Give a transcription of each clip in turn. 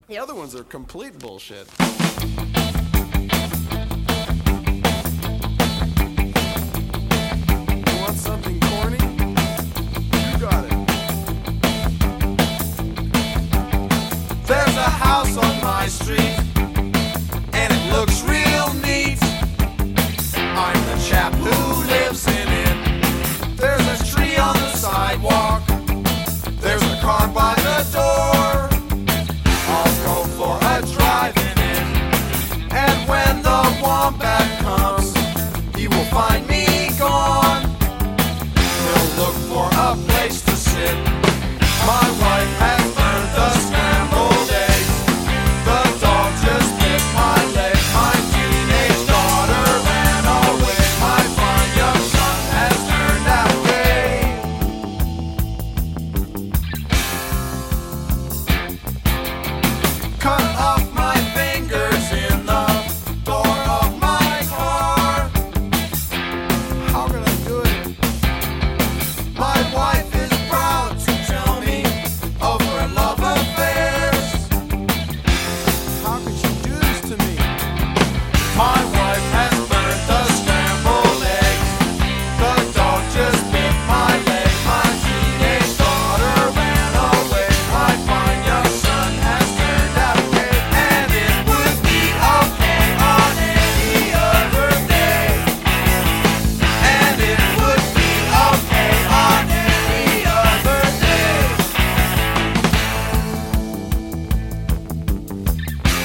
The other ones are complete bullshit. You want something corny? You got it. There's a house on my street, and it looks real neat. I'm the chap who lives in it. There's a tree on the sidewalk. There's a car by the door. I'll go for a drive in it. And when the wombat comes, he will find me gone. He'll look for a place to sit. My wife has learned the scrambled eggs. The dog just bit my leg. My teenage daughter ran away. My fine young son has turned out gay. Cut off my fingers in the door of my car. How can I do it? My wife is proud to tell me of her love affairs. How could you do this to me? My wife has burned the scrambled eggs. The dog just bit my leg. My teenage daughter ran away. My fine young son has turned out gay. And it would be okay on any other day. And it would be okay on any other day.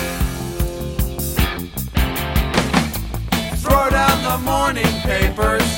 Throw down the morning papers.